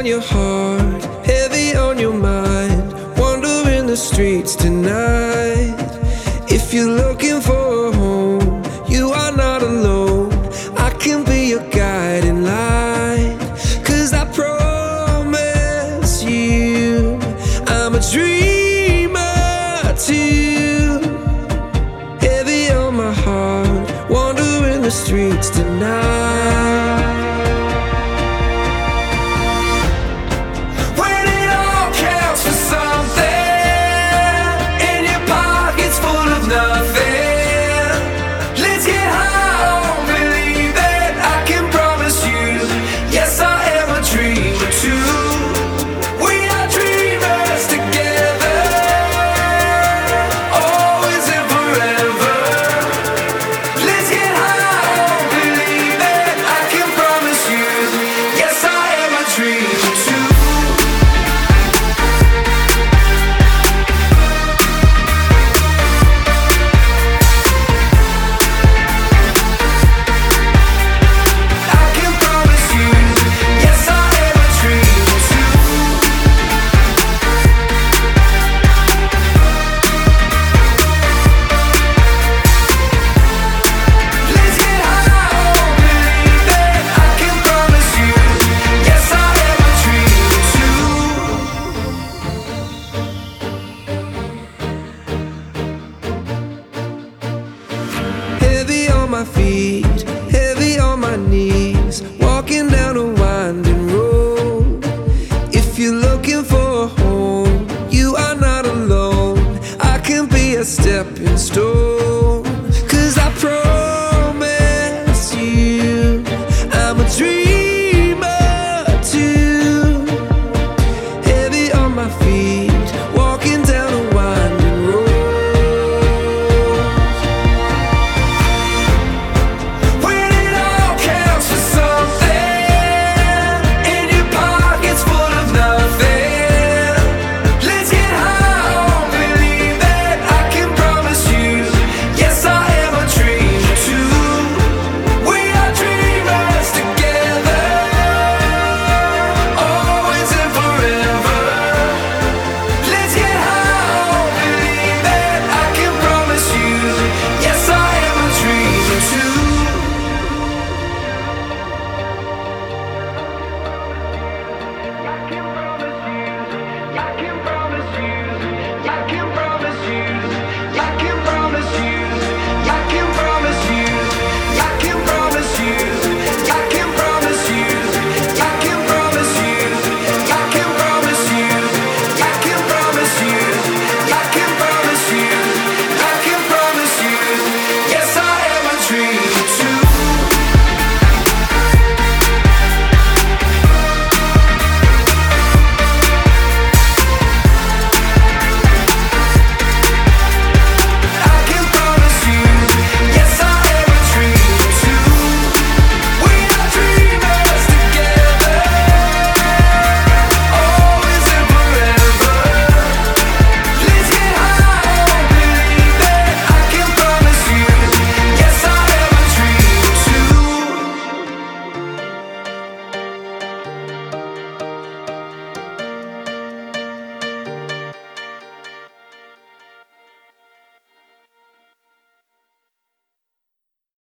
on your heart, heavy on your mind, wandering the streets tonight. If you're looking for a home, you are not alone. I can be your guiding light, 'cause I promise you I'm a dreamer too. Heavy on my heart, wandering the streets tonight. Yes, I am a dreamer too.